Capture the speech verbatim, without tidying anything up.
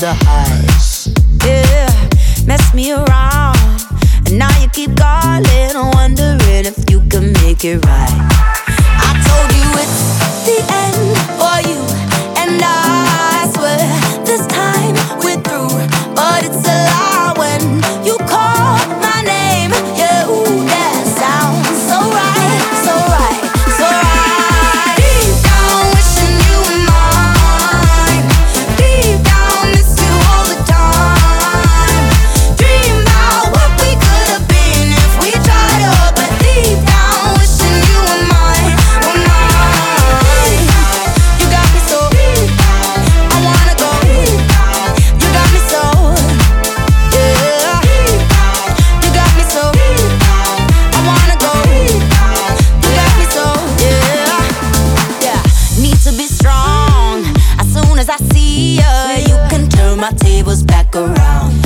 the highs. Yeah, mess me around, and now you keep calling, wondering if you can make it right. I told you it's the end for you and I swear this time we're through, but it's a lie when you call my name. Yeah, ooh, that sounds so right, so right, so right. Deep down wishing you were mine. Deep down miss you all the time. Dream about what we could have been if we tried up, but deep down wishing you were mine, were mine. You got me so I wanna go. You got me so, yeah. You got me so I wanna go. You got me so, yeah. Yeah. Need to be strong. As soon as I see ya, you can turn my tables back around.